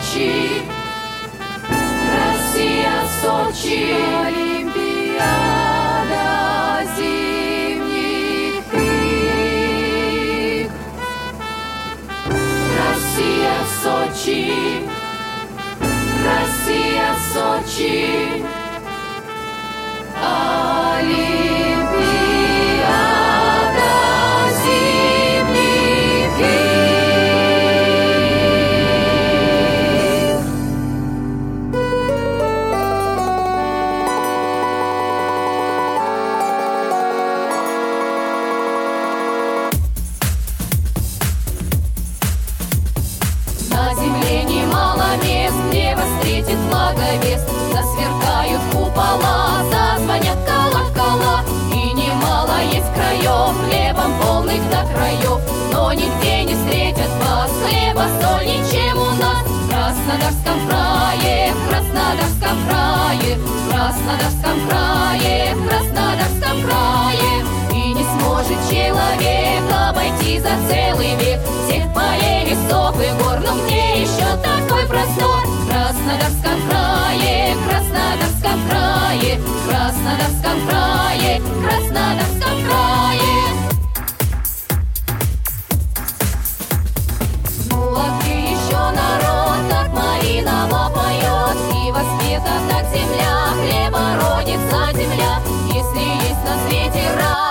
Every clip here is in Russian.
Сочи, Россия, Сочи, Олимпиада зимних игр. Россия, Сочи, Россия, Сочи, Олимпиада зимних игр. На земле немало мест, где вас встретит благовест. Засверкают купола, зазвонят колокола, и немало есть краев, хлебом полных до краев. Но нигде не встретят вас хлеба столь, чем у нас. В Краснодарском крае, в Краснодарском крае, в Краснодарском крае, в Краснодарском крае. И не сможет человек обойти за целый век всех полей, лесов и гор. Но где еще такой простор? В Краснодарском крае, в Краснодарском крае, в Краснодарском крае, в Краснодарском крае. Ну а где еще народ так малиново поет, и воспета так земля, хлеба родится земля, если есть на свете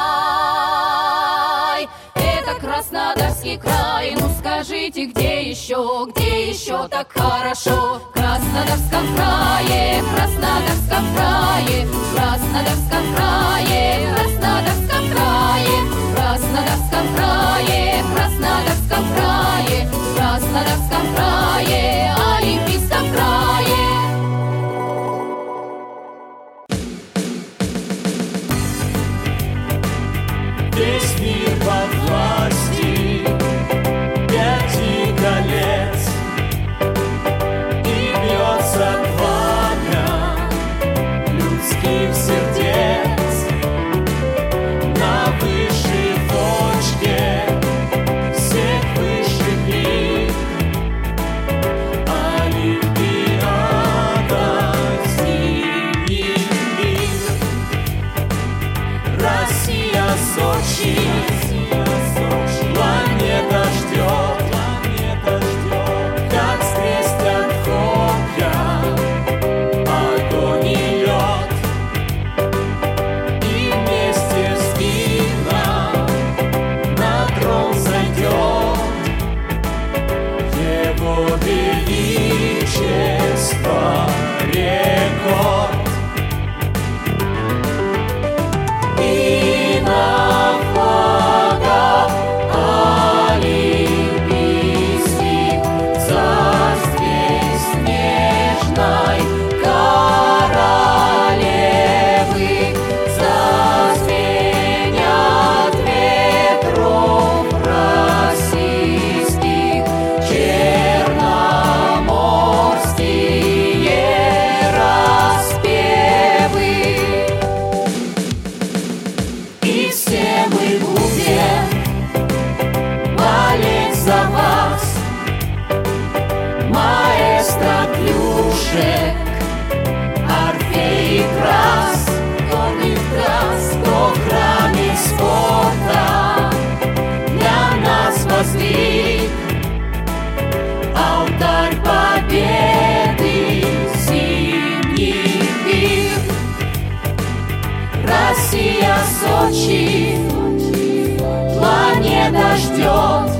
рай, это Краснодарский край. Ну скажите, где еще так хорошо? В Краснодарском крае, в Краснодарском крае, в Краснодарском крае, в Краснодарском крае, в Краснодарском крае, в Краснодарском крае, в Краснодарском крае, Олимпийском крае. Весь мир во власти 5 колец, и бьется пламя людских сердец на высшей точке всех высших лиг. Олимпиада зимних игр. Россия, Сочи, планета ждет, как скрестят копья огонь и лед, и вместе с видом на трон зайдет Его Величество рекорд. И на флагах олимпийских царстве снежной королевы зазвенят ветров российских черноморские распевы. И все мы будем болеть за вас, маэстро Плюшек, Орфей и Крас, горных трасс, кто в храме спорта для нас воздвиг алтарь победы зимних игр. Россия, Сочи, планета ждет,